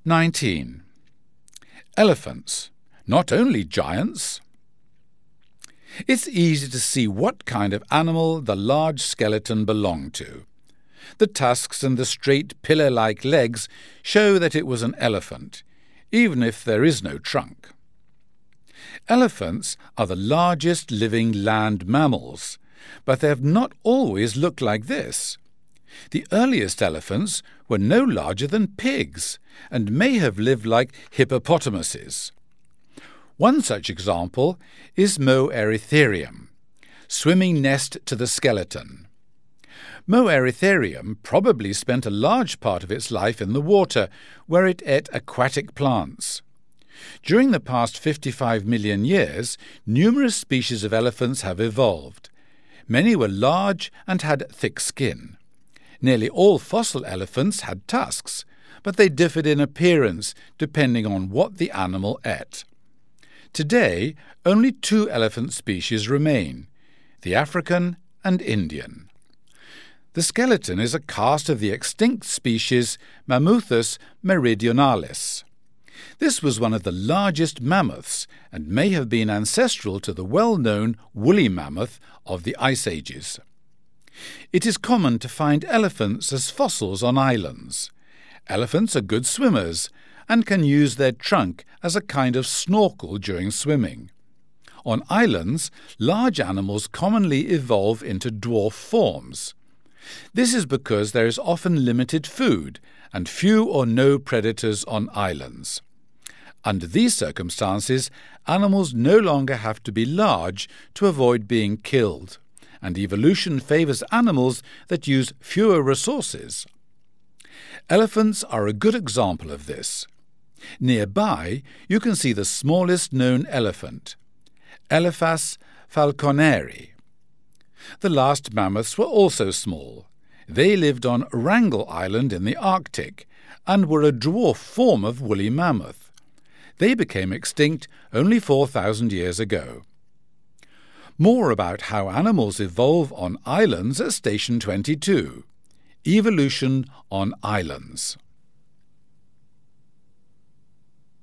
19. Elephants, not only giants. It's easy to see what kind of animal the large skeleton belonged to. The tusks and the straight pillar-like legs show that it was an elephant, even if there is no trunk. Elephants are the largest living land mammals, but they have not always looked like this. The earliest elephants were no larger than pigs and may have lived like hippopotamuses. One such example is Moeritherium, swimming nest to the skeleton. Moeritherium probably spent a large part of its life in the water, where it ate aquatic plants. During the past 55 million years, numerous species of elephants have evolved. Many were large and had thick skin. Nearly all fossil elephants had tusks, but they differed in appearance depending on what the animal ate. Today, only 2 elephant species remain, the African and Indian. The skeleton is a cast of the extinct species Mammuthus meridionalis. This was one of the largest mammoths and may have been ancestral to the well-known woolly mammoth of the Ice Ages. It is common to find elephants as fossils on islands. Elephants are good swimmers and can use their trunk as a kind of snorkel during swimming. On islands, large animals commonly evolve into dwarf forms. This is because there is often limited food and few or no predators on islands. Under these circumstances, animals no longer have to be large to avoid being killed, and evolution favours animals that use fewer resources. Elephants are a good example of this. Nearby, you can see the smallest known elephant, Elephas falconeri. The last mammoths were also small. They lived on Wrangel Island in the Arctic and were a dwarf form of woolly mammoth. They became extinct only 4,000 years ago. More about how animals evolve on islands at Station 22. Evolution on Islands.